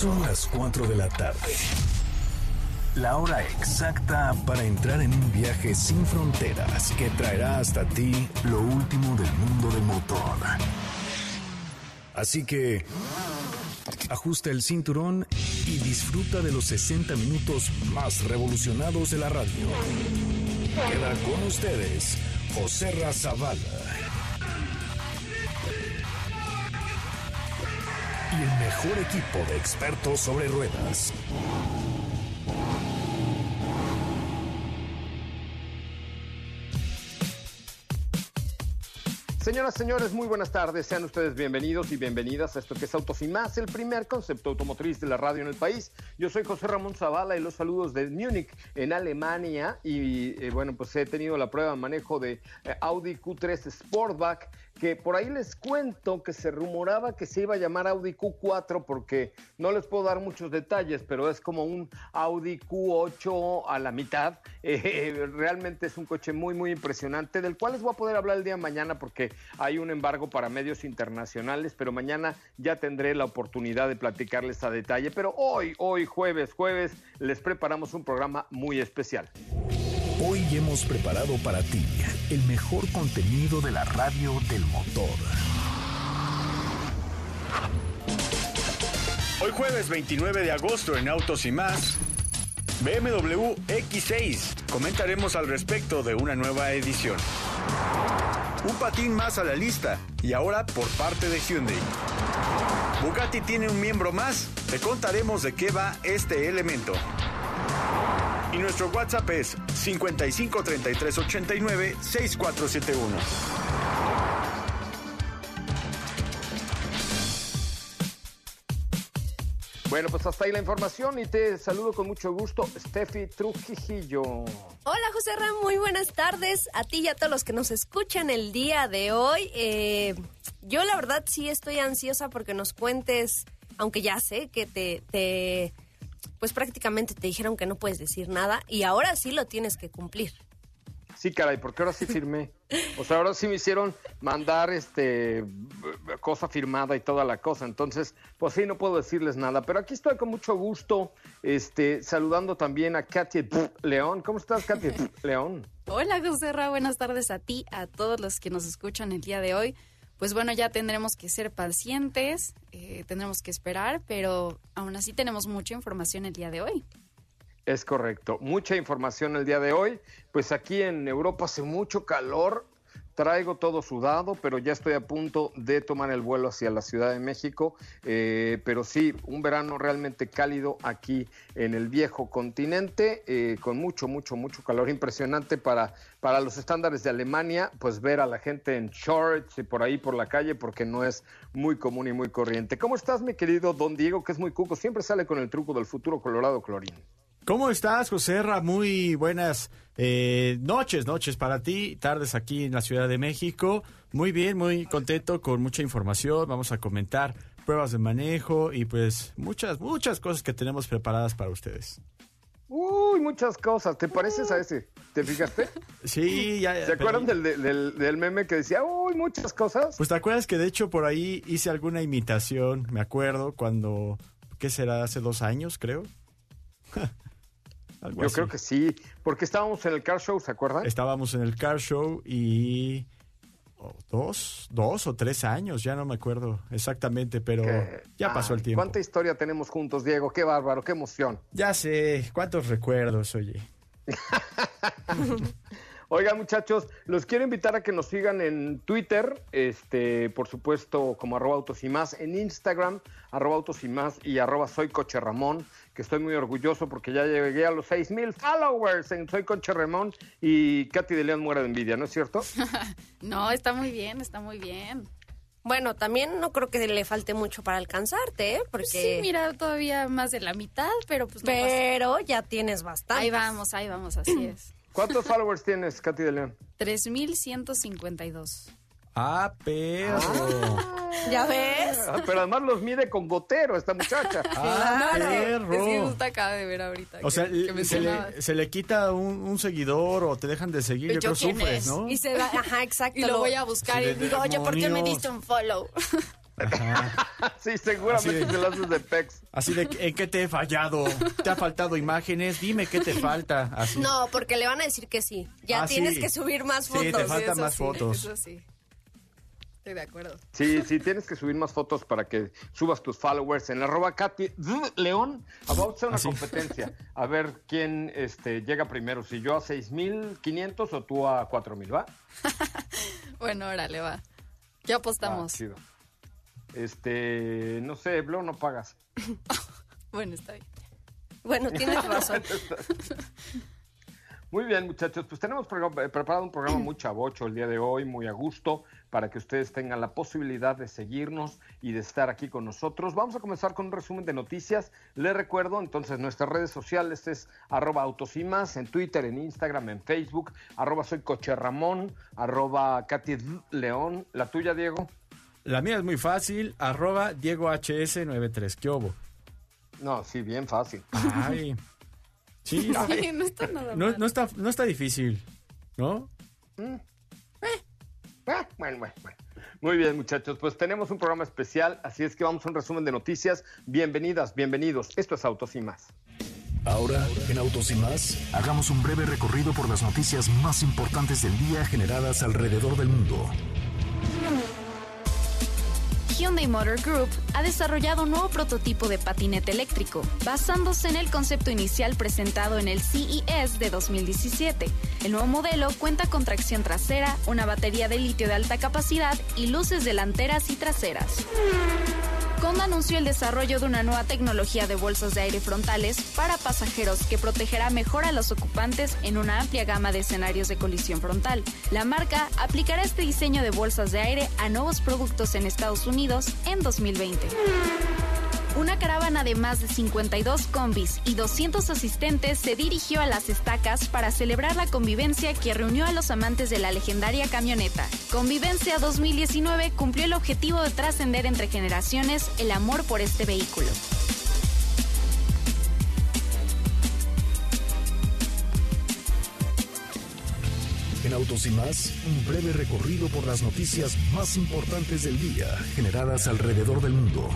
Son las 4 de la tarde. La hora exacta para entrar en un viaje sin fronteras que traerá hasta ti lo último del mundo del motor. Así que ajusta el cinturón y disfruta de los 60 minutos más revolucionados de la radio. Queda con ustedes Joserra Zavala y el mejor equipo de expertos sobre ruedas. Señoras, señores, muy buenas tardes. Sean ustedes bienvenidos y bienvenidas a esto que es Autos y Más, el primer concepto automotriz de la radio en el país. Yo soy José Ramón Zavala y los saludos de Múnich, en Alemania. Y bueno, pues he tenido la prueba de manejo de Audi Q3 Sportback, que por ahí les cuento que se rumoraba que se iba a llamar Audi Q4 porque no les puedo dar muchos detalles, pero es como un Audi Q8 a la mitad. Realmente es un coche muy, muy impresionante, del cual les voy a poder hablar el día de mañana porque hay un embargo para medios internacionales, pero mañana ya tendré la oportunidad de platicarles a detalle. Pero hoy jueves, les preparamos un programa muy especial. Hoy hemos preparado para ti el mejor contenido de la radio del motor. Hoy jueves 29 de agosto en Autos y Más, BMW X6. Comentaremos al respecto de una nueva edición. Un patín más a la lista y ahora por parte de Hyundai. Bugatti tiene un miembro más. Te contaremos de qué va este elemento. Y nuestro WhatsApp es 55 33 89 6471. Bueno, pues hasta ahí la información y te saludo con mucho gusto, Steffi Trujillo. Hola, José Ramón, muy buenas tardes a ti y a todos los que nos escuchan el día de hoy. Yo la verdad sí estoy ansiosa porque nos cuentes, aunque ya sé que pues prácticamente te dijeron que no puedes decir nada y ahora sí lo tienes que cumplir. Sí, caray, porque ahora sí firmé. O sea, ahora sí me hicieron mandar cosa firmada y toda la cosa. Entonces, pues sí, no puedo decirles nada. Pero aquí estoy con mucho gusto, saludando también a Katy León. ¿Cómo estás, Katy León? Hola, José Ra, buenas tardes a ti, a todos los que nos escuchan el día de hoy. Pues bueno, ya tendremos que ser pacientes, tendremos que esperar, pero aún así tenemos mucha información el día de hoy. Es correcto, mucha información el día de hoy. Pues aquí en Europa hace mucho calor, traigo todo sudado, pero ya estoy a punto de tomar el vuelo hacia la Ciudad de México. Pero sí, un verano realmente cálido aquí en el viejo continente, con mucho calor, impresionante para los estándares de Alemania, pues ver a la gente en shorts y por ahí por la calle, porque no es muy común y muy corriente. ¿Cómo estás, mi querido Don Diego, que es muy cuco? Siempre sale con el truco del futuro Colorado Clorín. ¿Cómo estás, Joserra? Muy buenas noches para ti, tardes aquí en la Ciudad de México. Muy bien, muy contento, con mucha información. Vamos a comentar pruebas de manejo y pues muchas cosas que tenemos preparadas para ustedes. Uy, muchas cosas. ¿Te pareces a ese? ¿Te fijaste? Sí, ya. ¿Se acuerdan del meme que decía, uy, muchas cosas? Pues te acuerdas que de hecho por ahí hice alguna imitación, me acuerdo, cuando, ¿qué será? Hace 2 años, creo. Yo creo que sí, porque estábamos en el Car Show, ¿se acuerdan? Estábamos en el Car Show y 2 o 3 años, ya no me acuerdo exactamente, pero ya pasó el tiempo. ¿Cuánta historia tenemos juntos, Diego? Qué bárbaro, qué emoción. Ya sé, cuántos recuerdos, oye. Oigan, muchachos, los quiero invitar a que nos sigan en Twitter, por supuesto, como @autos y más, en Instagram, @autos y más y @soycocherramón, que estoy muy orgulloso porque ya llegué a los 6,000 followers en Soy Coche Ramón y Katy de León muere de envidia, ¿no es cierto? No, está muy bien, está muy bien. Bueno, también no creo que le falte mucho para alcanzarte, porque... Pues sí, mira, todavía más de la mitad, pero pues no pasa. Pero ya tienes bastante. Ahí vamos, así es. ¿Cuántos followers tienes, Katy de León? 3,152. Ah, perro. ¿Ya ves? Pero además los mide con gotero esta muchacha. Perro. Es que justo acaba de ver ahorita. O sea, se le quita un seguidor o te dejan de seguir, yo creo que sufres, ¿no? Y se va, exacto. Y lo voy a buscar y digo, oye, ¿por qué me diste un follow? Sí, seguramente se lo haces de pex. Así de, ¿en qué te he fallado? ¿Te ha faltado imágenes? Dime qué te falta. Así. No, porque le van a decir que sí. Ya tienes que subir más fotos. Sí, te faltan más fotos. Eso sí. Estoy de acuerdo. Sí, tienes que subir más fotos para que subas tus followers en @Katy León. Vamos a hacer una competencia. A ver quién llega primero. Si yo a 6,500 o tú a 4,000, ¿va? Bueno, órale, va. ¿Qué apostamos? Chido. No sé, Blo, no pagas. Bueno, está bien. Bueno, tienes razón. Muy bien, muchachos, pues tenemos preparado un programa muy chavocho el día de hoy, muy a gusto, para que ustedes tengan la posibilidad de seguirnos y de estar aquí con nosotros. Vamos a comenzar con un resumen de noticias. Les recuerdo, entonces, nuestras redes sociales es @autosymas, en Twitter, en Instagram, en Facebook, @soycocherramón, @Katy León. ¿La tuya, Diego? La mía es muy fácil, @DiegoHS93. ¿Qué hubo? No, sí, bien fácil. Ay... Sí, Sí, no está nada mal. No está difícil, ¿no? Bueno. Muy bien, muchachos, pues tenemos un programa especial, así es que vamos a un resumen de noticias. Bienvenidas, bienvenidos. Esto es Autos y Más. Ahora, en Autos y Más, hagamos un breve recorrido por las noticias más importantes del día generadas alrededor del mundo. Hyundai Motor Group ha desarrollado un nuevo prototipo de patinete eléctrico, basándose en el concepto inicial presentado en el CES de 2017. El nuevo modelo cuenta con tracción trasera, una batería de litio de alta capacidad y luces delanteras y traseras. Honda anunció el desarrollo de una nueva tecnología de bolsas de aire frontales para pasajeros que protegerá mejor a los ocupantes en una amplia gama de escenarios de colisión frontal. La marca aplicará este diseño de bolsas de aire a nuevos productos en Estados Unidos en 2020. Una caravana de más de 52 combis y 200 asistentes se dirigió a Las Estacas para celebrar la convivencia que reunió a los amantes de la legendaria camioneta. Convivencia 2019 cumplió el objetivo de trascender entre generaciones el amor por este vehículo. En Autos y Más, un breve recorrido por las noticias más importantes del día generadas alrededor del mundo.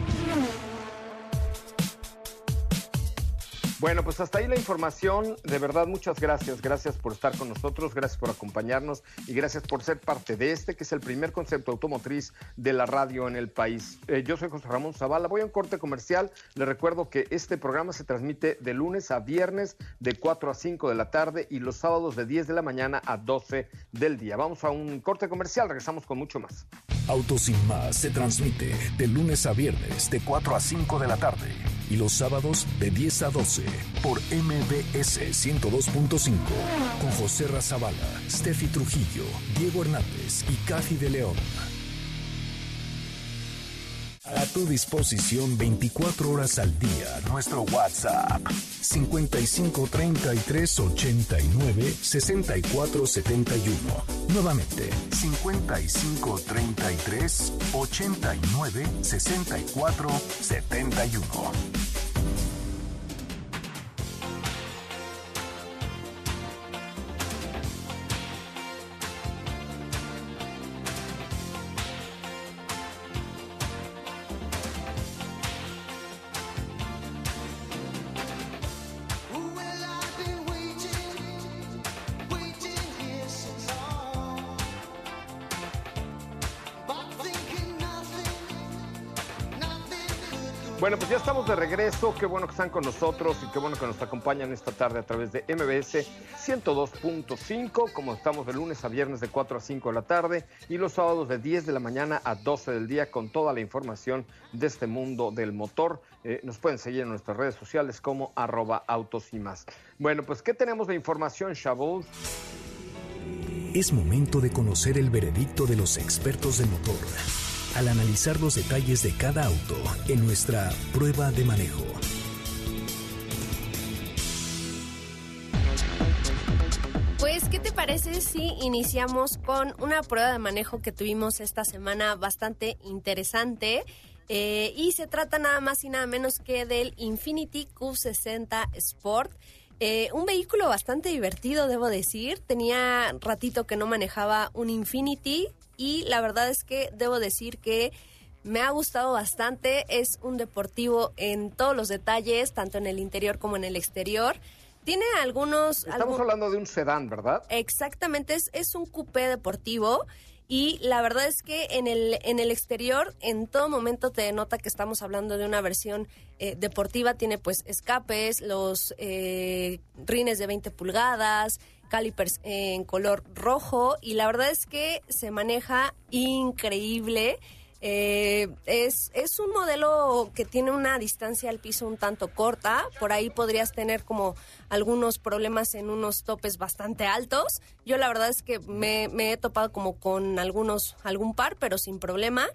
Bueno, pues hasta ahí la información. De verdad, muchas gracias. Gracias por estar con nosotros, gracias por acompañarnos y gracias por ser parte de que es el primer concepto automotriz de la radio en el país. Yo soy José Ramón Zavala. Voy a un corte comercial. Les recuerdo que este programa se transmite de lunes a viernes de 4 a 5 de la tarde y los sábados de 10 de la mañana a 12 del día. Vamos a un corte comercial. Regresamos con mucho más. Autos y Más se transmite de lunes a viernes de 4 a 5 de la tarde y los sábados de 10 a 12 por MBS 102.5 con José Razabala, Steffi Trujillo, Diego Hernández y Katy de León. A tu disposición 24 horas al día. Nuestro WhatsApp 55 33 89 64 71. Nuevamente 55 33 89 64 71. Bueno, pues ya estamos de regreso. Qué bueno que están con nosotros y qué bueno que nos acompañan esta tarde a través de MBS 102.5, como estamos de lunes a viernes de 4 a 5 de la tarde y los sábados de 10 de la mañana a 12 del día con toda la información de este mundo del motor. Nos pueden seguir en nuestras redes sociales como @autosymas. Bueno, pues ¿qué tenemos de información, Shaboul? Es momento de conocer el veredicto de los expertos de motor al analizar los detalles de cada auto en nuestra prueba de manejo. Pues, ¿qué te parece si iniciamos con una prueba de manejo que tuvimos esta semana bastante interesante? Y se trata nada más y nada menos que del Infiniti Q60 Sport. Un vehículo bastante divertido, debo decir. Tenía ratito que no manejaba un Infiniti y la verdad es que debo decir que Me ha gustado bastante, es un deportivo en todos los detalles, tanto en el interior como en el exterior. Tiene Estamos hablando de un sedán, ¿verdad? Exactamente, es un coupé deportivo. Y la verdad es que en el exterior en todo momento te denota que estamos hablando de una versión deportiva. Tiene pues escapes, los rines de 20 pulgadas, calipers en color rojo, y la verdad es que se maneja increíble. Es un modelo que tiene una distancia al piso un tanto corta. Por ahí podrías tener como algunos problemas en unos topes bastante altos. Yo la verdad es que me he topado como con algún par, pero sin problema.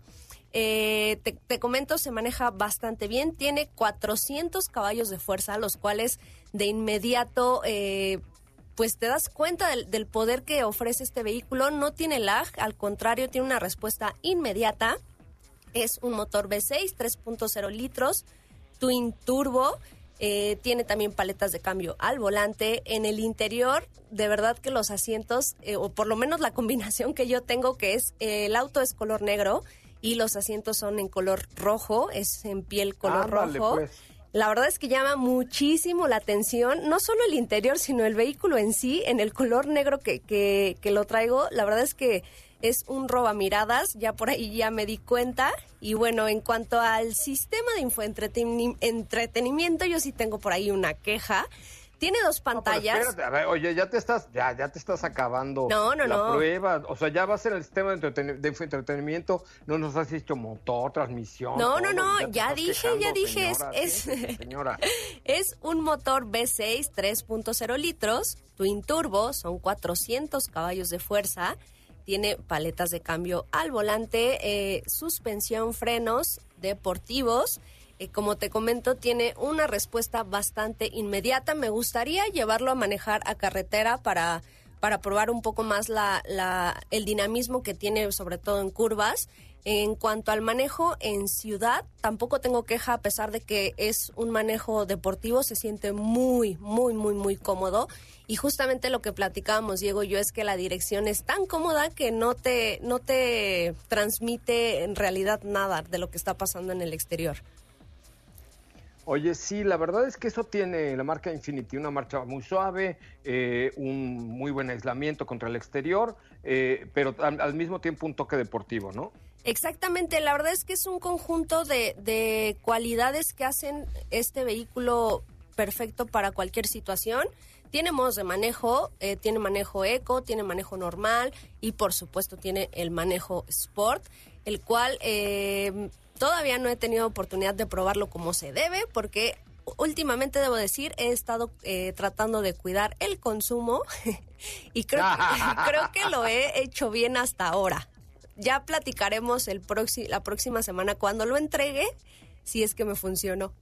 Te comento, se maneja bastante bien. Tiene 400 caballos de fuerza, los cuales de inmediato pues te das cuenta del poder que ofrece este vehículo. No tiene lag, al contrario, tiene una respuesta inmediata. Es un motor V6, 3.0 litros, twin turbo. Tiene también paletas de cambio al volante. En el interior, de verdad que los asientos, o por lo menos la combinación que yo tengo, que es el auto es color negro y los asientos son en color rojo, es en piel color rojo. Pues. La verdad es que llama muchísimo la atención, no solo el interior, sino el vehículo en sí, en el color negro que lo traigo. La verdad es que es un robamiradas, ya por ahí ya me di cuenta. Y bueno, en cuanto al sistema de entretenimiento, yo sí tengo por ahí una queja. Tiene 2 pantallas. No, espérate, a ver, oye, ya te estás acabando la prueba. O sea, ya va a ser el sistema de entretenimiento. No nos has dicho motor, transmisión. No, ya dije. Señora. Es un motor V6 3.0 litros, twin turbo, son 400 caballos de fuerza. Tiene paletas de cambio al volante, suspensión, frenos deportivos. Como te comento, tiene una respuesta bastante inmediata. Me gustaría llevarlo a manejar a carretera para probar un poco más el dinamismo que tiene, sobre todo en curvas. En cuanto al manejo en ciudad, tampoco tengo queja, a pesar de que es un manejo deportivo, se siente muy, muy, muy, muy cómodo. Y justamente lo que platicábamos, Diego y yo, es que la dirección es tan cómoda que no te transmite en realidad nada de lo que está pasando en el exterior. Oye, sí, la verdad es que eso tiene la marca Infiniti, una marcha muy suave, un muy buen aislamiento contra el exterior, pero al mismo tiempo un toque deportivo, ¿no? Exactamente, la verdad es que es un conjunto de cualidades que hacen este vehículo perfecto para cualquier situación. Tiene modos de manejo, tiene manejo eco, tiene manejo normal y por supuesto tiene el manejo sport, el cual todavía no he tenido oportunidad de probarlo como se debe, porque últimamente, debo decir, he estado tratando de cuidar el consumo y creo que lo he hecho bien hasta ahora. Ya platicaremos la próxima semana cuando lo entregue, si es que me funcionó.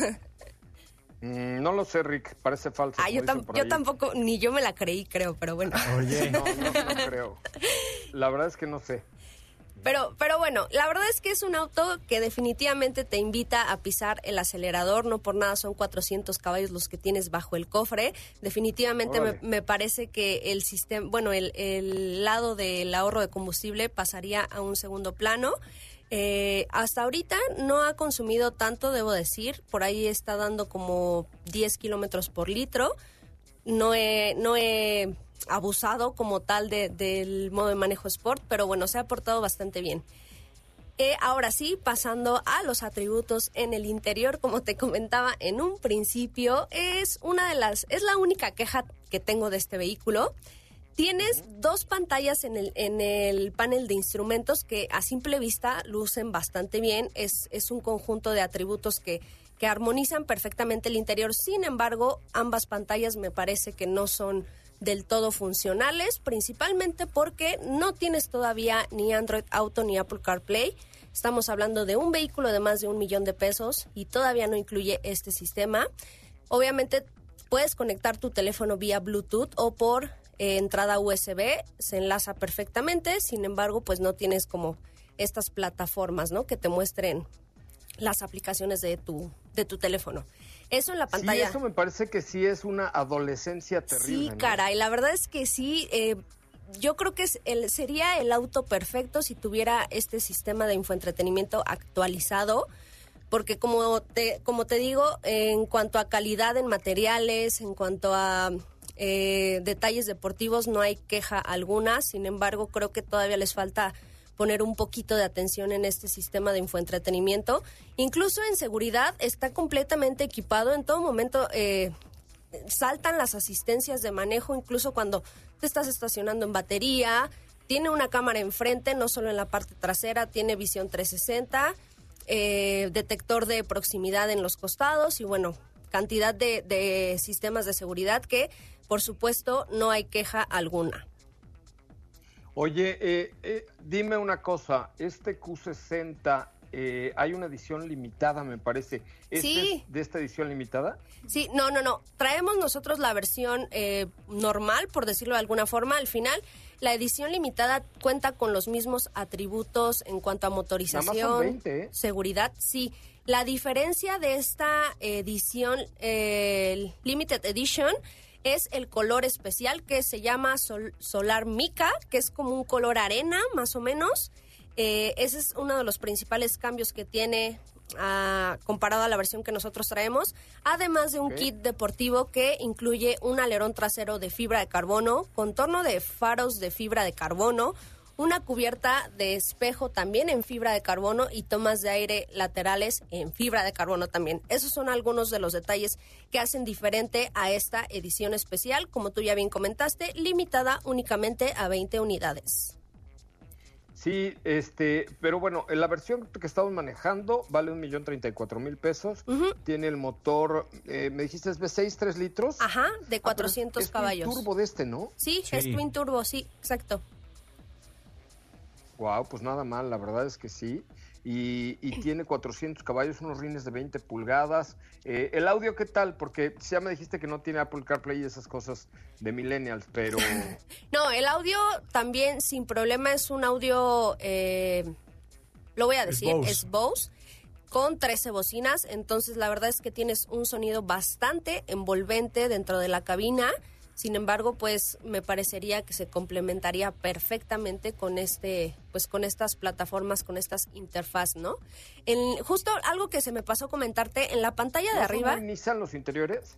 No lo sé, Rick, parece falso. Yo tampoco, ni yo me la creí, creo, pero bueno. Oye, no creo. La verdad es que no sé. Pero bueno, la verdad es que es un auto que definitivamente te invita a pisar el acelerador. No por nada son 400 caballos los que tienes bajo el cofre. Definitivamente me parece que el sistema, bueno, el lado del ahorro de combustible pasaría a un segundo plano. Hasta ahorita no ha consumido tanto, debo decir. Por ahí está dando como 10 kilómetros por litro. No he abusado como tal del modo de manejo Sport, pero bueno, se ha portado bastante bien. Ahora sí, pasando a los atributos en el interior, como te comentaba en un principio, es la única queja que tengo de este vehículo. Tienes 2 pantallas en el panel de instrumentos que a simple vista lucen bastante bien. Es un conjunto de atributos que armonizan perfectamente el interior. Sin embargo, ambas pantallas me parece que no son del todo funcionales, principalmente porque no tienes todavía ni Android Auto ni Apple CarPlay. Estamos hablando de un vehículo de más de $1 millón y todavía no incluye este sistema. Obviamente puedes conectar tu teléfono vía Bluetooth o por entrada USB, se enlaza perfectamente. Sin embargo, pues no tienes como estas plataformas, ¿no?, que te muestren las aplicaciones de tu teléfono. Eso en la pantalla. Sí, eso me parece que sí es una adolescencia terrible. Sí, caray, la verdad es que sí. yo creo que sería el auto perfecto si tuviera este sistema de infoentretenimiento actualizado, porque como te digo, en cuanto a calidad en materiales, en cuanto a detalles deportivos, no hay queja alguna. Sin embargo, creo que todavía les falta poner un poquito de atención en este sistema de infoentretenimiento. Incluso en seguridad está completamente equipado. En todo momento saltan las asistencias de manejo, incluso cuando te estás estacionando en batería. Tiene una cámara enfrente, no solo en la parte trasera, tiene visión 360, detector de proximidad en los costados y bueno, cantidad de sistemas de seguridad que, por supuesto, no hay queja alguna. Oye, dime una cosa, este Q60 hay una edición limitada, me parece. Sí. ¿Es de esta edición limitada? Sí, no. Traemos nosotros la versión normal, por decirlo de alguna forma. Al final, la edición limitada cuenta con los mismos atributos en cuanto a motorización, nada más son 20, ¿eh? Seguridad, sí. La diferencia de esta edición, Limited Edition, es el color especial que se llama Solar Mica, que es como un color arena, más o menos. Ese es uno de los principales cambios que tiene comparado a la versión que nosotros traemos, además de un kit deportivo que incluye un alerón trasero de fibra de carbono, contorno de faros de fibra de carbono, una cubierta de espejo también en fibra de carbono y tomas de aire laterales en fibra de carbono también. Esos son algunos de los detalles que hacen diferente a esta edición especial, como tú ya bien comentaste, limitada únicamente a 20 unidades. Sí, pero bueno, la versión que estamos manejando vale $1,034,000 pesos. Uh-huh. Tiene el motor, me dijiste es V6, 3 litros. Ajá, de 400 caballos. Es turbo de ¿no? Sí, es twin turbo, sí, exacto. Wow, pues nada mal, la verdad es que sí. Y tiene 400 caballos, unos rines de 20 pulgadas. ¿El audio qué tal? Porque ya me dijiste que no tiene Apple CarPlay y esas cosas de millennials, pero... No, el audio también sin problema es un audio, lo voy a decir, es Bose, con 13 bocinas. Entonces la verdad es que tienes un sonido bastante envolvente dentro de la cabina. Sin embargo, pues me parecería que se complementaría perfectamente con con estas plataformas, con estas interfaz, ¿no? Justo algo que se me pasó comentarte, en la pantalla de arriba... ¿No Nissan los interiores?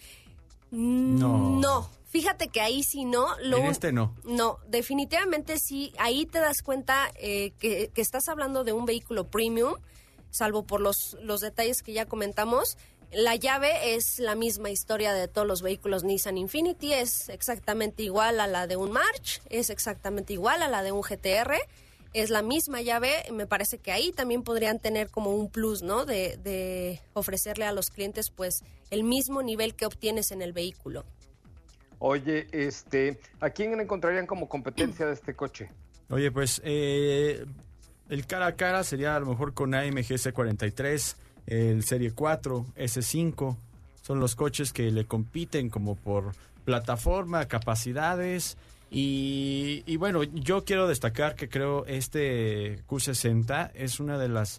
No, fíjate que ahí sí no. No. No, definitivamente sí, ahí te das cuenta que estás hablando de un vehículo premium, salvo por los detalles que ya comentamos. La llave es la misma historia de todos los vehículos Nissan Infiniti, es exactamente igual a la de un March, es exactamente igual a la de un GT-R, es la misma llave. Me parece que ahí también podrían tener como un plus, ¿no? De ofrecerle a los clientes pues el mismo nivel que obtienes en el vehículo. Oye, ¿a quién encontrarían como competencia de este coche? Oye, pues el cara a cara sería a lo mejor con AMG C43, el Serie 4, S5, son los coches que le compiten como por plataforma, capacidades y bueno, yo quiero destacar que creo este Q60 es una de las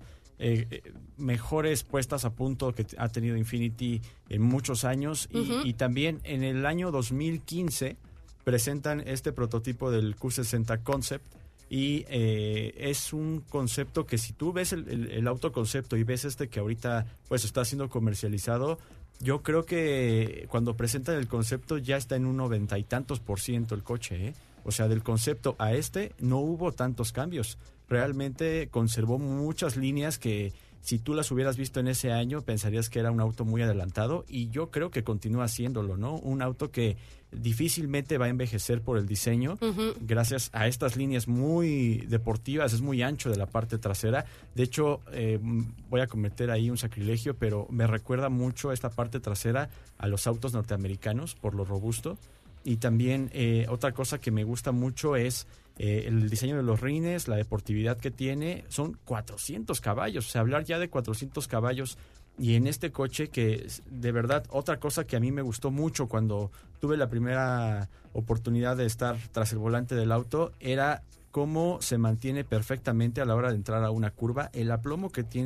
mejores puestas a punto que ha tenido Infiniti en muchos años y también en el año 2015 presentan este prototipo del Q60 Concept. Y es un concepto que si tú ves el autoconcepto y ves que ahorita pues está siendo comercializado, yo creo que cuando presentan el concepto ya está en un 90 y tantos % el coche, ¿eh? O sea, del concepto a no hubo tantos cambios. Realmente conservó muchas líneas que si tú las hubieras visto en ese año pensarías que era un auto muy adelantado y yo creo que continúa haciéndolo, ¿no? Un auto que difícilmente va a envejecer por el diseño, gracias a estas líneas muy deportivas, es muy ancho de la parte trasera. De hecho, voy a cometer ahí un sacrilegio, pero me recuerda mucho esta parte trasera a los autos norteamericanos por lo robusto. Y también otra cosa que me gusta mucho es el diseño de los rines, la deportividad que tiene, son 400 caballos, o sea, hablar ya de 400 caballos y en este coche que de verdad, otra cosa que a mí me gustó mucho cuando tuve la primera oportunidad de estar tras el volante del auto, era cómo se mantiene perfectamente a la hora de entrar a una curva, el aplomo que tiene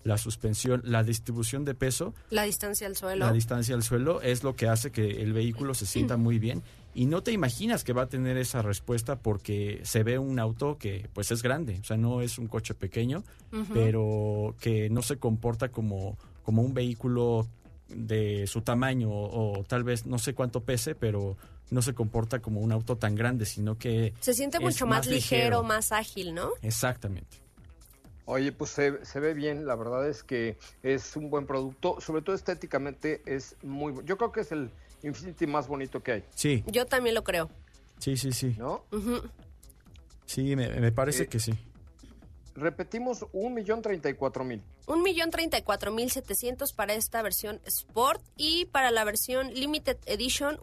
la suspensión, la distribución de peso, La distancia al suelo. la distancia al suelo es lo que hace que el vehículo se sienta muy bien y no te imaginas que va a tener esa respuesta porque se ve un auto que pues es grande, o sea, no es un coche pequeño, pero que no se comporta como un vehículo de su tamaño o tal vez no sé cuánto pese, pero no se comporta como un auto tan grande, sino que Se siente es mucho más ligero, más ágil, ¿no? Exactamente. Oye, pues se ve bien, la verdad es que es un buen producto, sobre todo estéticamente es yo creo que es el Infiniti más bonito que hay, Sí, Yo también lo creo. sí. ¿no? Sí, me parece que sí. Repetimos, 1,034,000. 1,034,700 para esta versión Sport y para la versión Limited Edition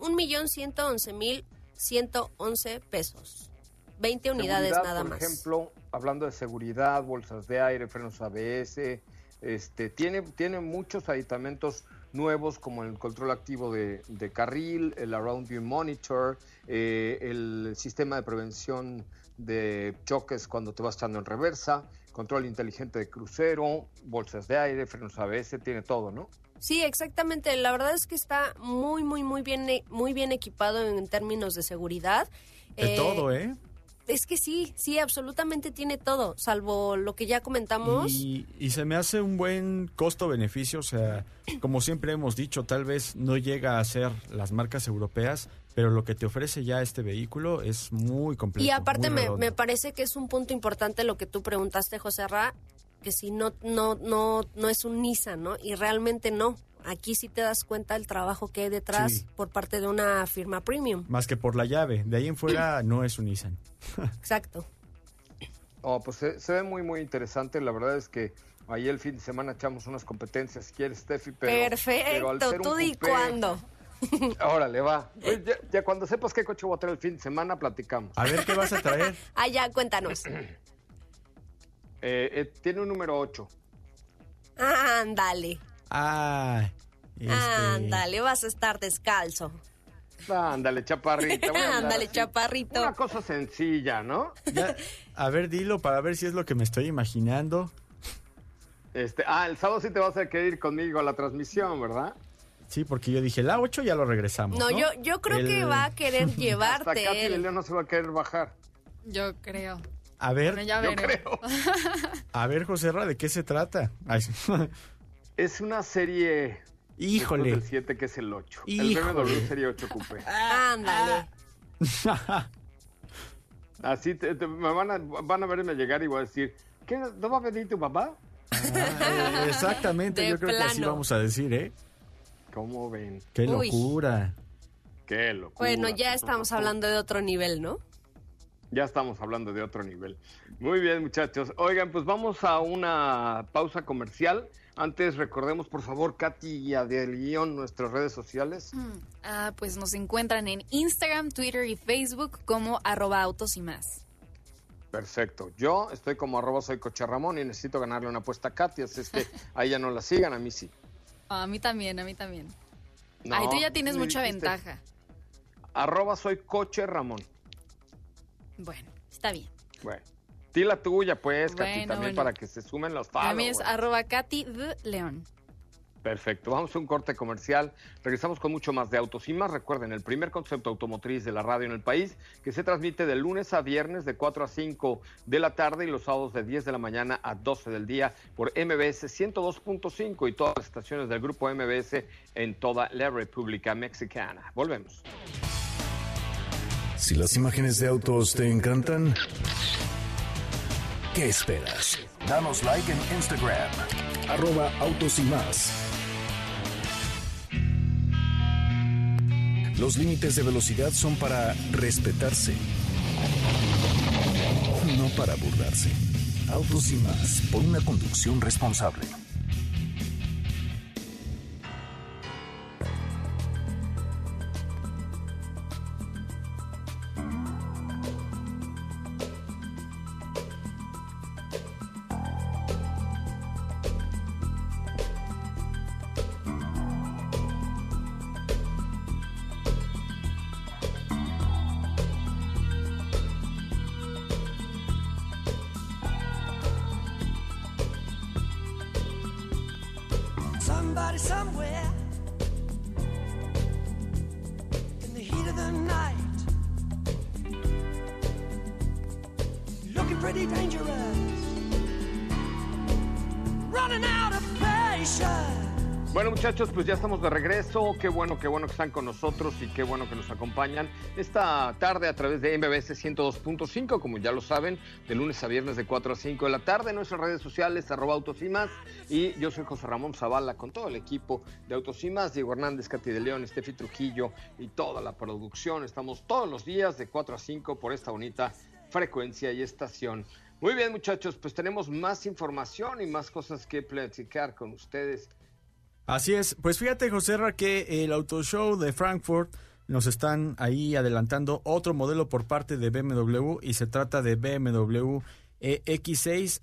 1,111,111 pesos. 20 unidades Seguridad, nada por más. ejemplo, hablando de seguridad, bolsas de aire, frenos ABS, tiene muchos aditamentos nuevos como el control activo de carril, el Around View Monitor, el sistema de prevención de choques cuando te vas echando en reversa, control inteligente de crucero, bolsas de aire, frenos ABS, tiene todo, ¿no? Sí, exactamente. La verdad es que está muy bien equipado en términos de seguridad. De todo, ¿eh? Es que sí, absolutamente tiene todo, salvo lo que ya comentamos. Y se me hace un buen costo-beneficio, o sea, como siempre hemos dicho, tal vez no llega a ser las marcas europeas, pero lo que te ofrece ya este vehículo es muy completo. Y aparte muy me parece que es un punto importante lo que tú preguntaste, José Ra, que si no es un Nissan, ¿no? Y realmente no. Aquí sí te das cuenta del trabajo que hay detrás Sí. por parte de una firma premium. Más que por la llave, de ahí en fuera no es un Nissan. Exacto. Oh, pues se ve muy interesante, la verdad es que ahí el fin de semana echamos unas competencias, si quieres, Steffi, pero al Perfecto, ser un tú di coupé, cuándo. Órale, va. Pues ya cuando sepas qué coche voy a traer el fin de semana, platicamos. A ver, ¿qué vas a traer? Ah, ya, cuéntanos. Tiene un número 8. Ándale, ándale, vas a estar descalzo. Ándale, chaparrita. voy a andar Ándale, así. chaparrito. Una cosa sencilla, ¿no? Ya, a ver, dilo para ver si es lo que me estoy imaginando. El sábado sí te vas a querer ir conmigo a la transmisión, ¿verdad? Sí, porque yo dije, la 8 ya lo regresamos. No, No, yo creo que va a querer Hasta llevarte Katy de él. León no se va a querer bajar. Yo creo. A ver, Bueno, ya Yo veremos. creo. a ver, José Ra, ¿de qué se trata? Ay, Es una serie... híjole. El 7 que es el 8. Híjole. El BMW serie 8 Coupé. Ándale. Así me van a verme llegar y voy a decir, ¿qué? ¿No va a venir tu papá? Exactamente, De yo creo que así plano. vamos a decir, ¿eh? ¿Cómo ven? ¡Qué Uy. locura! Qué locura. Bueno, ya estamos hablando de otro nivel, ¿no? Ya estamos hablando de otro nivel. Muy bien, muchachos. Oigan, pues vamos a una pausa comercial. Antes, recordemos, por favor, Katy y Adelión, nuestras redes sociales. Pues nos encuentran en Instagram, Twitter y Facebook como @autos y más. Perfecto. Yo estoy como @soycocherramón y necesito ganarle una apuesta a Katy, así es que a ella no la sigan, a mí sí. A mí también, a mí también. No, Ay, tú ya tienes me mucha dijiste, ventaja. @soycocherramón. Bueno, está bien. Bueno, di la tuya, pues, Katy, Bueno, también bueno. para que se sumen los A mí es followers. @Katy de León. Perfecto, vamos a un corte comercial. Regresamos con mucho más de Autos y Más. Recuerden, el primer concepto automotriz de la radio en el país, que se transmite de lunes a viernes de 4 a 5 de la tarde y los sábados de 10 de la mañana a 12 del día por MBS 102.5 y todas las estaciones del grupo MBS en toda la República Mexicana. Volvemos. Si las imágenes de autos te encantan, ¿qué esperas? Danos like en Instagram, @autos y más. Los límites de velocidad son para respetarse, no para burlarse. Autos y más, por una conducción responsable. pretty dangerous. Running out of patience. Bueno, muchachos, pues ya estamos de regreso. Qué bueno que están con nosotros y qué bueno que nos acompañan esta tarde a través de MBS 102.5, como ya lo saben, de lunes a viernes de 4 a 5 de la tarde en nuestras redes sociales, @Autos y Más. Y yo soy José Ramón Zavala con todo el equipo de Autos y Más, Diego Hernández, Katy de León, Steffi Trujillo y toda la producción. Estamos todos los días de 4 a 5 por esta bonita frecuencia y estación. Muy bien, muchachos, pues tenemos más información y más cosas que platicar con ustedes. Así es, pues fíjate, José Ra, que el Auto Show de Frankfurt nos están ahí adelantando otro modelo por parte de BMW y se trata de BMW X6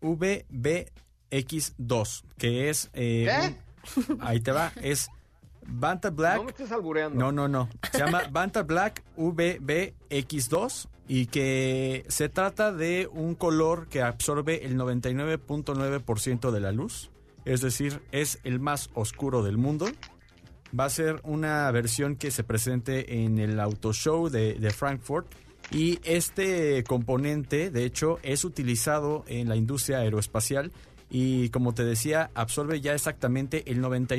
VBX2, que es... ahí te va, es Vantage Black. No me estés albureando. No. Se llama Vantage Black VBX2 y que se trata de un color que absorbe el 99.9% de la luz. Es decir, es el más oscuro del mundo. Va a ser una versión que se presente en el Auto Show de Frankfurt. Y este componente, de hecho, es utilizado en la industria aeroespacial. Y como te decía, absorbe ya exactamente el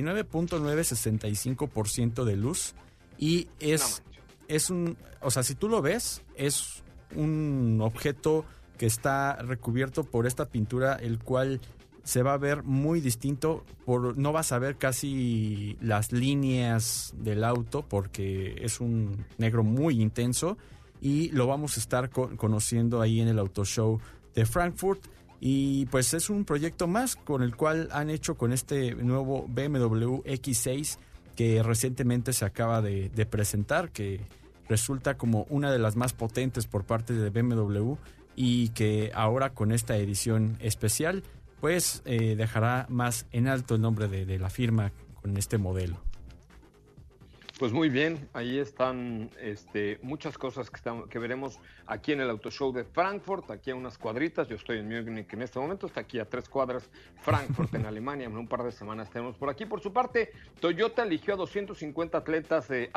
99.965% de luz. Y es un... O sea, si tú lo ves, es un objeto que está recubierto por esta pintura, el cual... se va a ver muy distinto, no vas a ver casi las líneas del auto porque es un negro muy intenso y lo vamos a estar conociendo ahí en el Auto Show de Frankfurt. Y pues es un proyecto más con el cual han hecho con este nuevo BMW X6 que recientemente se acaba de presentar, que resulta como una de las más potentes por parte de BMW y que ahora con esta edición especial pues dejará más en alto el nombre de la firma con este modelo. Pues muy bien, ahí están muchas cosas que veremos aquí en el Auto Show de Frankfurt, aquí a unas cuadritas. Yo estoy en Múnich en este momento, está aquí a 3 cuadras Frankfurt en Alemania. En un par de semanas tenemos por aquí. Por su parte, Toyota eligió a 250 atletas de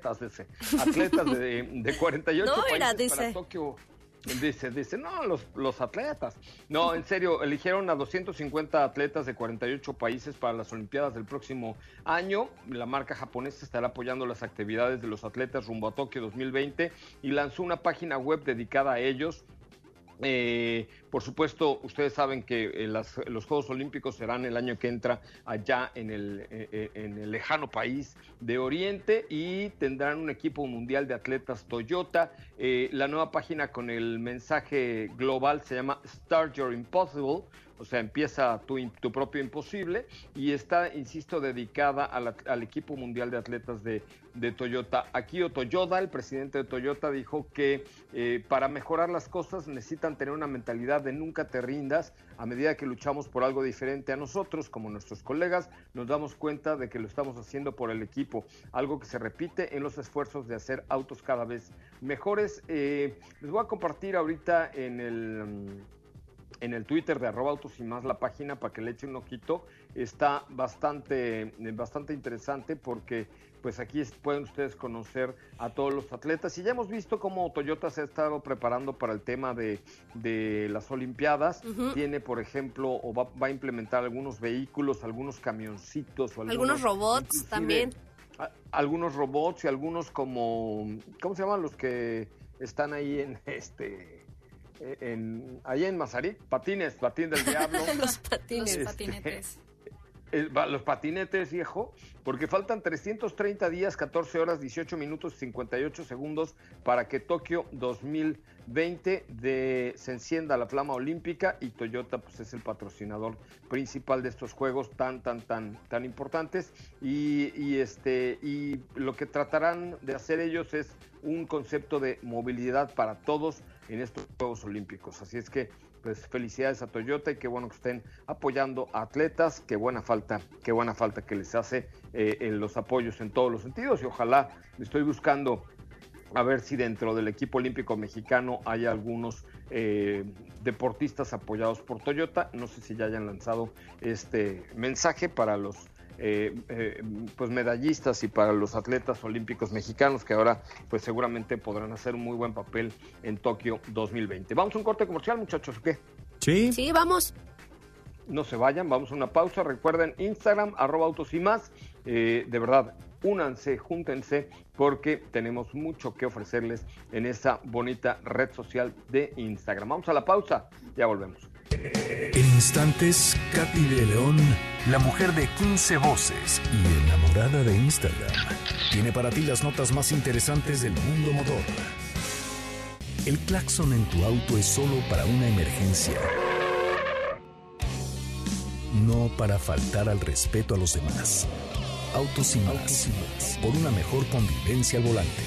48 países para Tokio. Dice, no, los atletas. No, en serio, eligieron a 250 atletas de 48 países para las Olimpiadas del próximo año. La marca japonesa estará apoyando las actividades de los atletas rumbo a Tokio 2020 y lanzó una página web dedicada a ellos. Por supuesto, ustedes saben que los Juegos Olímpicos serán el año que entra allá en el lejano país de Oriente y tendrán un equipo mundial de atletas Toyota. La nueva página con el mensaje global se llama Start Your Impossible, o sea, empieza tu propio imposible, y está, insisto, dedicada al equipo mundial de atletas de Toyota. Akio Toyoda, el presidente de Toyota, dijo que para mejorar las cosas necesitan tener una mentalidad de nunca te rindas. A medida que luchamos por algo diferente a nosotros, como nuestros colegas, nos damos cuenta de que lo estamos haciendo por el equipo, algo que se repite en los esfuerzos de hacer autos cada vez mejores. Les voy a compartir ahorita en el Twitter de @Autos y Más la página para que le echen un ojito. Está bastante interesante porque pues aquí pueden ustedes conocer a todos los atletas y ya hemos visto cómo Toyota se ha estado preparando para el tema de las Olimpiadas. Uh-huh. Tiene, por ejemplo, o va a implementar algunos vehículos, algunos camioncitos o algunos robots también. Algunos robots y algunos como, ¿cómo se llaman los que están ahí allá en Mazarik? Patín del diablo. Los patinetes. Los patinetes, viejo, porque faltan 330 días, 14 horas, 18 minutos, 58 segundos para que Tokio 2020 se encienda la flama olímpica y Toyota pues es el patrocinador principal de estos juegos tan importantes y lo que tratarán de hacer ellos es un concepto de movilidad para todos en estos Juegos Olímpicos. Así es que pues felicidades a Toyota y qué bueno que estén apoyando a atletas, qué buena falta que les hace los apoyos en todos los sentidos y ojalá, estoy buscando a ver si dentro del equipo olímpico mexicano hay algunos deportistas apoyados por Toyota. No sé si ya hayan lanzado este mensaje para los pues medallistas y para los atletas olímpicos mexicanos que ahora pues seguramente podrán hacer un muy buen papel en Tokio 2020. Vamos a un corte comercial, muchachos, ¿o qué? Sí. Sí, vamos. No se vayan, vamos a una pausa. Recuerden Instagram, @autos y más. De verdad, únanse, júntense, porque tenemos mucho que ofrecerles en esa bonita red social de Instagram. Vamos a la pausa, ya volvemos. En instantes, Katy de León, la mujer de 15 voces y enamorada de Instagram, tiene para ti las notas más interesantes del mundo motor. El claxon en tu auto es solo para una emergencia, no para faltar al respeto a los demás. Autos y más, por una mejor convivencia al volante.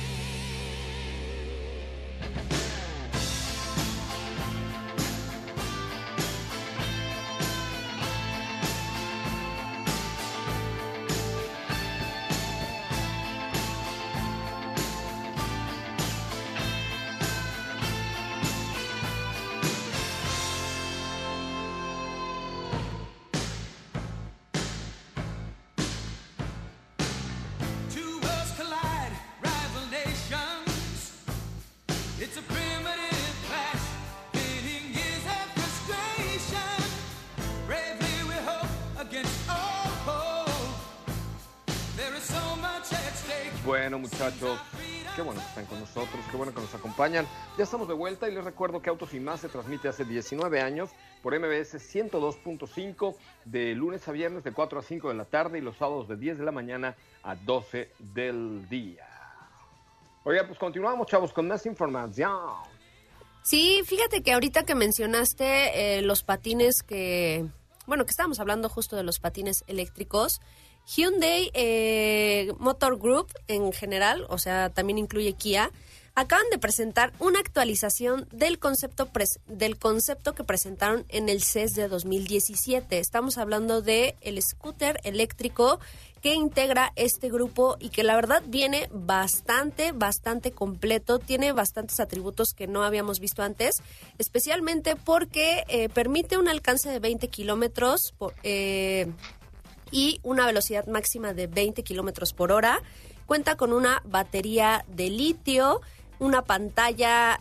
Two worlds collide, rival nations. It's a primitive clash, pitting years of frustration. Bravely we hope against all hope. There is so much at stake. Bueno, muchachos, qué bueno que están con nosotros, qué bueno que nos acompañan. Ya estamos de vuelta y les recuerdo que Autos y Más se transmite hace 19 años por MBS 102.5 de lunes a viernes de 4 a 5 de la tarde y los sábados de 10 de la mañana a 12 del día. Oiga, pues continuamos, chavos, con más información. Sí, fíjate que ahorita que mencionaste los patines que estábamos hablando justo de los patines eléctricos, Hyundai Motor Group en general, o sea, también incluye Kia, acaban de presentar una actualización del concepto que presentaron en el CES de 2017. Estamos hablando de el scooter eléctrico que integra este grupo y que la verdad viene bastante completo, tiene bastantes atributos que no habíamos visto antes, especialmente porque permite un alcance de 20 kilómetros y una velocidad máxima de 20 kilómetros por hora. Cuenta con una batería de litio, una pantalla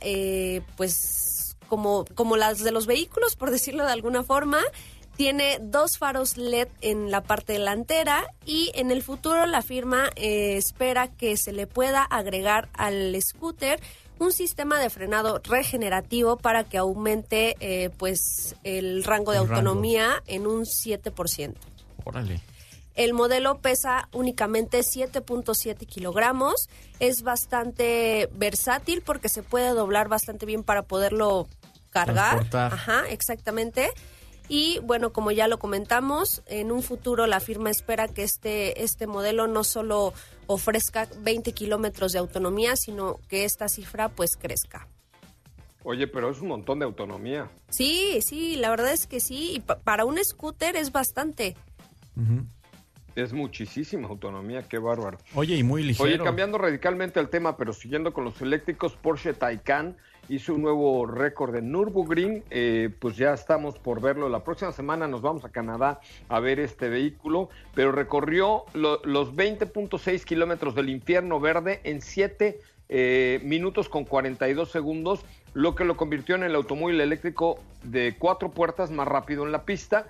pues como las de los vehículos, por decirlo de alguna forma. Tiene 2 faros LED en la parte delantera y en el futuro la firma espera que se le pueda agregar al scooter un sistema de frenado regenerativo para que aumente pues el rango de autonomía en un 7%. Órale. El modelo pesa únicamente 7.7 kilogramos. Es bastante versátil porque se puede doblar bastante bien para poderlo cargar. Transportar. Ajá, exactamente. Y bueno, como ya lo comentamos, en un futuro la firma espera que este modelo no solo ofrezca 20 kilómetros de autonomía, sino que esta cifra pues crezca. Oye, pero es un montón de autonomía. Sí, la verdad es que sí. Y para un scooter es bastante. Uh-huh. Es muchísima autonomía, qué bárbaro. Oye, y muy ligero. Oye, cambiando radicalmente el tema, pero siguiendo con los eléctricos, Porsche Taycan hizo un nuevo récord de Nürburgring, pues ya estamos por verlo. La próxima semana nos vamos a Canadá a ver este vehículo, pero recorrió los 20.6 kilómetros del infierno verde en 7 minutos con 42 segundos, lo que lo convirtió en el automóvil eléctrico de 4 puertas más rápido en la pista.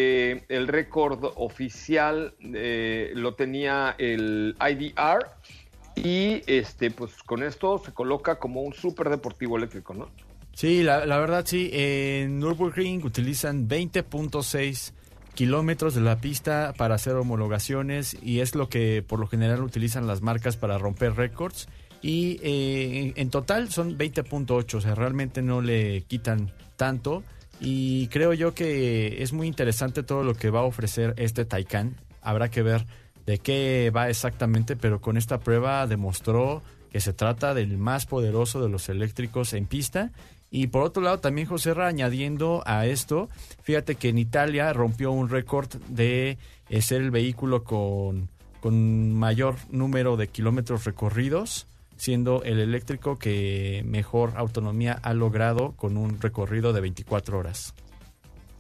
El récord oficial lo tenía el IDR y pues con esto se coloca como un súper deportivo eléctrico, ¿no? Sí, la verdad sí. En Nürburgring utilizan 20.6 kilómetros de la pista para hacer homologaciones y es lo que por lo general utilizan las marcas para romper récords. Y en total son 20.8, o sea, realmente no le quitan tanto. Y creo yo que es muy interesante todo lo que va a ofrecer este Taycan. Habrá que ver de qué va exactamente, pero con esta prueba demostró que se trata del más poderoso de los eléctricos en pista. Y por otro lado, también José Ra, añadiendo a esto, fíjate que en Italia rompió un récord de ser el vehículo con mayor número de kilómetros recorridos, siendo el eléctrico que mejor autonomía ha logrado con un recorrido de 24 horas.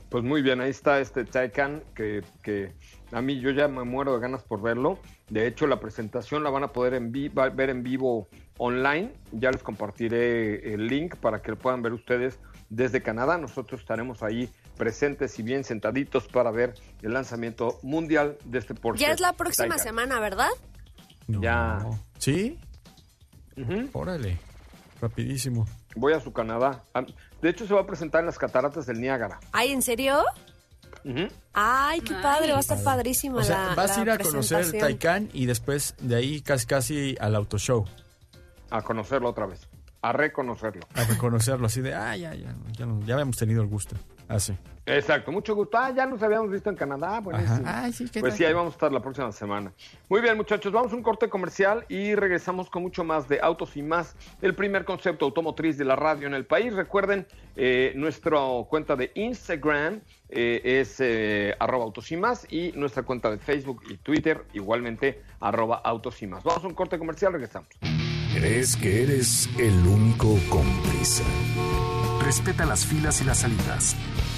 Pues muy bien, ahí está este Taycan que a mí yo ya me muero de ganas por verlo. De hecho, la presentación la van a poder ver en vivo online. Ya les compartiré el link para que lo puedan ver ustedes desde Canadá. Nosotros estaremos ahí presentes y bien sentaditos para ver el lanzamiento mundial de este Porsche. Ya es la próxima Taycan. semana, ¿verdad? No. Ya. ¿Sí? Ujú. Órale, rapidísimo. Voy a su Canadá. De hecho, se va a presentar en las cataratas del Niágara. Ay, ¿en serio? Ujú. Ay, qué padre, va a estar padrísima O sea, la vas a ir la a conocer el presentación. Taycan y después de ahí casi al auto show. A conocerlo otra vez. A reconocerlo. A reconocerlo así de, ya habíamos tenido el gusto. Así. Exacto, mucho gusto. Ya nos habíamos visto en Canadá. Buenísimo. Ajá. Ay, sí, ¿qué Pues tal? sí, ahí vamos a estar la próxima semana. Muy bien, muchachos, vamos a un corte comercial y regresamos con mucho más de Autos y Más, el primer concepto automotriz de la radio en el país. Recuerden, nuestra cuenta de Instagram es @Autos y Más y nuestra cuenta de Facebook y Twitter igualmente @Autos y Más. Vamos a un corte comercial, regresamos. ¿Crees que eres el único con prisa? Respeta las filas y las salidas.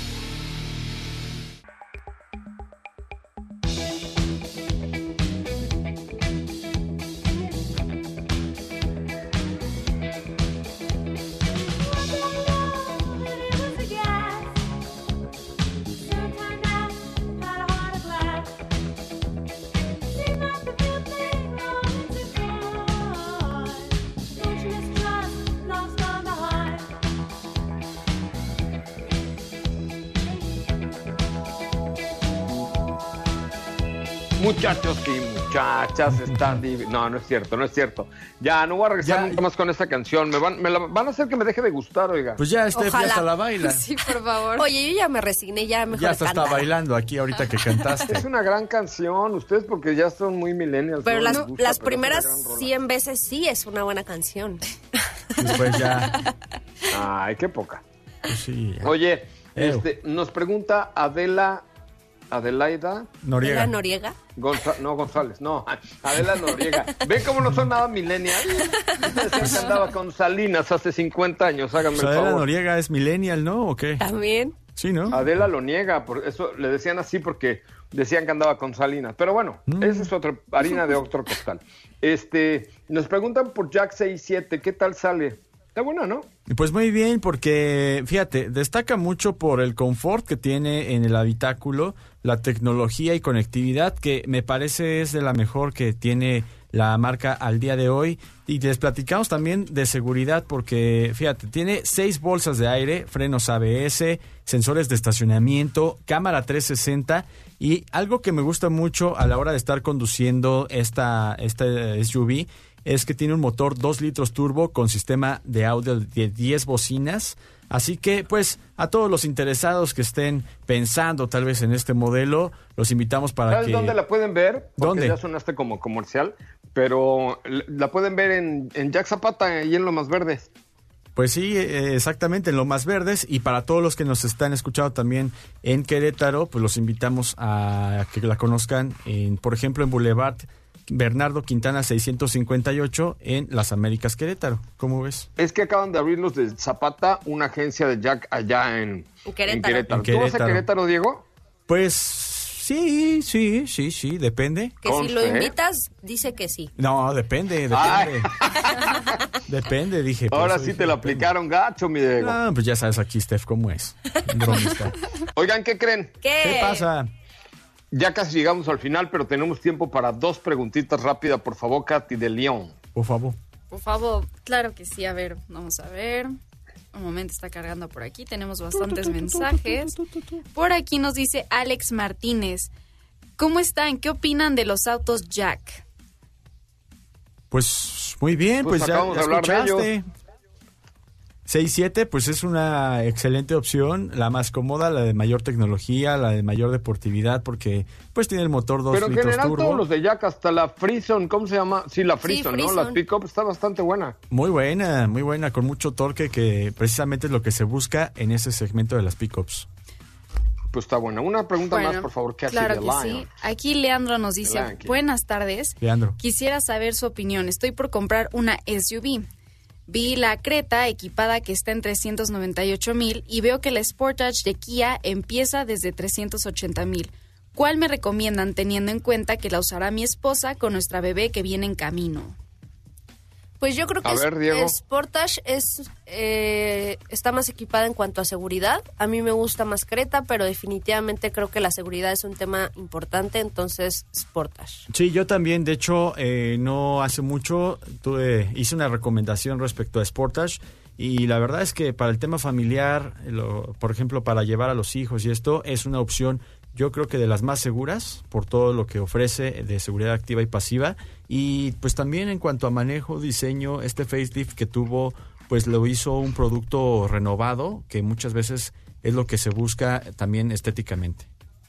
Muchachos y muchachas están no es cierto. Ya no voy a regresar Ya. nunca más con esta canción. Me la van a hacer que me deje de gustar, oiga. Pues ya, Steph, ya Ojalá. hasta la baila. Sí, por favor. Oye, yo ya me resigné, ya mejor Ya hasta está cántala. bailando aquí ahorita que cantaste. Es una gran canción, ustedes porque ya son muy millennials. Pero no las, les gusta, las pero es una primeras gran rola. 100 veces sí es una buena canción. Después ya, Ay, qué poca. pues sí. ya. Oye, Ew. nos pregunta Adelaida Noriega. ¿La Noriega? González, no, Adela Noriega. ¿Ven cómo no son nada millennials? Decían que andaba con Salinas hace 50 años, háganme O sea, el Adela favor. Noriega es millennial, ¿no? ¿O qué? También. Sí, ¿no? Adela lo niega, por eso le decían así porque decían que andaba con Salinas. Pero bueno, esa es otra harina de otro costal. Nos preguntan por Jack 67, ¿qué tal sale? Está buena, ¿no? Pues muy bien, porque fíjate, destaca mucho por el confort que tiene en el habitáculo, la tecnología y conectividad que me parece es de la mejor que tiene la marca al día de hoy. Y les platicamos también de seguridad porque, fíjate, tiene 6 bolsas de aire, frenos ABS, sensores de estacionamiento, cámara 360 y algo que me gusta mucho a la hora de estar conduciendo esta SUV es que tiene un motor 2 litros turbo con sistema de audio de 10 bocinas. Así que, pues, a todos los interesados que estén pensando tal vez en este modelo, los invitamos para ¿Sabes que... dónde la pueden ver? Porque ¿Dónde? ya sonaste como comercial, pero la pueden ver en Jack Zapata y en Lomas Verdes. Pues sí, exactamente, en Lomas Verdes. Y para todos los que nos están escuchando también en Querétaro, pues los invitamos a que la conozcan, por ejemplo, en Boulevard Bernardo Quintana 658 en Las Américas, Querétaro. ¿Cómo ves? Es que acaban de abrir los de Zapata, una agencia de Jack allá en Querétaro. En ¿Tú vas a Querétaro. Querétaro, Diego? Pues sí, depende. Que si lo Conste. invitas, dice que sí. No, depende. Ay. Depende, dije. por Ahora eso sí dije, te lo depende. aplicaron gacho, mi Diego. No, pues ya sabes aquí, Steph, cómo es. Bromista. Oigan, ¿qué creen? ¿Qué pasa? Ya casi llegamos al final, pero tenemos tiempo para 2 preguntitas rápidas, por favor, Katy de León. Por favor. Por favor, claro que sí. A ver, vamos a ver. Un momento, está cargando por aquí. Tenemos bastantes mensajes. Por aquí nos dice Alex Martínez. ¿Cómo están? ¿Qué opinan de los autos Jack? Pues muy bien, Pues pues, ya, acabamos ya de hablar de escuchaste. 6.7, pues es una excelente opción, la más cómoda, la de mayor tecnología, la de mayor deportividad, porque pues tiene el motor 2 Pero en litros general turbo. todos los de Jack, hasta la Frison, ¿cómo se llama? Sí, la Frison, ¿no? Frison. La pick-up está bastante buena. Muy buena, con mucho torque, que precisamente es lo que se busca en ese segmento de las pickups. Pues está buena. Una pregunta más, por favor, Katy claro de que Lion. sí. Aquí Leandro nos De dice, Lion King. buenas tardes. Leandro. Quisiera saber su opinión. Estoy por comprar una SUV. Vi la Creta equipada que está en 398,000 y veo que la Sportage de Kia empieza desde 380,000. ¿Cuál me recomiendan teniendo en cuenta que la usará mi esposa con nuestra bebé que viene en camino? Pues yo creo que Sportage está más equipada en cuanto a seguridad. A mí me gusta más Creta, pero definitivamente creo que la seguridad es un tema importante, entonces Sportage. Sí, yo también, de hecho, no hace mucho hice una recomendación respecto a Sportage y la verdad es que para el tema familiar, por ejemplo, para llevar a los hijos y esto, es una opción, yo creo que de las más seguras por todo lo que ofrece de seguridad activa y pasiva. Y pues también en cuanto a manejo, diseño, este facelift que tuvo, pues lo hizo un producto renovado, que muchas veces es lo que se busca también estéticamente.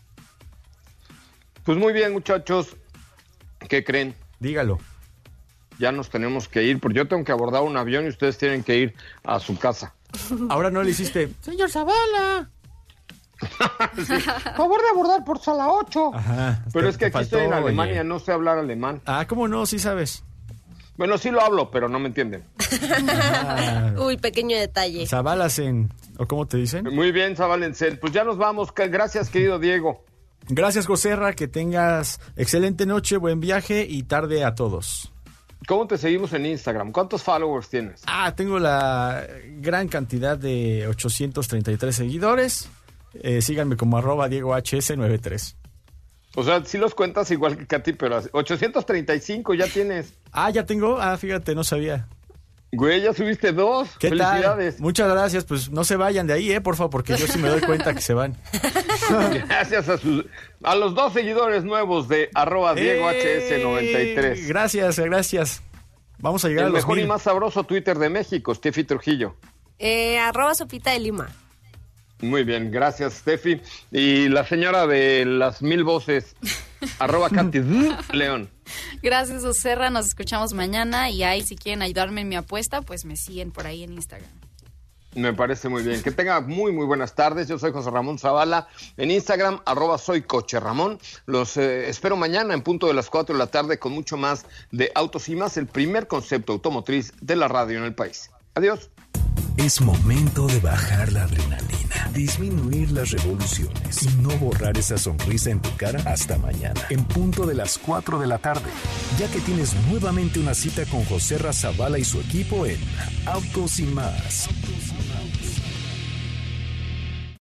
Pues muy bien, muchachos. ¿Qué creen? Dígalo. Ya nos tenemos que ir, porque yo tengo que abordar un avión y ustedes tienen que ir a su casa. Ahora no le hiciste, señor Zavala. Sí. Favor de abordar por sala 8. Ajá, pero es que aquí faltó, estoy en Alemania, oye. no sé hablar alemán. Ah, ¿cómo no? Sí sabes. Bueno, sí lo hablo, pero no me entienden. Uy, pequeño detalle. Zavalensen, ¿o cómo te dicen? Muy bien, Zavalensen. Pues ya nos vamos. Gracias, querido Diego. Gracias, Joserra, que tengas excelente noche, buen viaje y tarde a todos. ¿Cómo te seguimos en Instagram? ¿Cuántos followers tienes? Tengo la gran cantidad de 833 seguidores. Síganme como @DiegoHS93. O sea, sí los cuentas igual que Katy, pero 835 ya tienes. Ya tengo. Fíjate, no sabía. Güey, ya subiste 2. ¿Qué Felicidades. tal? Muchas gracias. Pues no se vayan de ahí, por favor, porque yo sí me doy cuenta que se van. Gracias a los 2 seguidores nuevos de @DiegoHS93. Gracias. Vamos a llegar El a los mejor 1000. y más sabroso Twitter de México, Steffi Trujillo. @Sopita de Lima. Muy bien, gracias, Steffi. Y la señora de las 1000 voces, @Katy León. Gracias, Joserra. Nos escuchamos mañana y ahí si quieren ayudarme en mi apuesta, pues me siguen por ahí en Instagram. Me parece muy bien. Que tenga muy buenas tardes. Yo soy José Ramón Zavala. En Instagram, @soycocheramón. Los espero mañana en punto de las 4 de la tarde con mucho más de Autos y Más, el primer concepto automotriz de la radio en el país. Adiós. Es momento de bajar la adrenalina, disminuir las revoluciones y no borrar esa sonrisa en tu cara hasta mañana, en punto de las 4 de la tarde, ya que tienes nuevamente una cita con Joserra Zavala y su equipo en Autos y Más.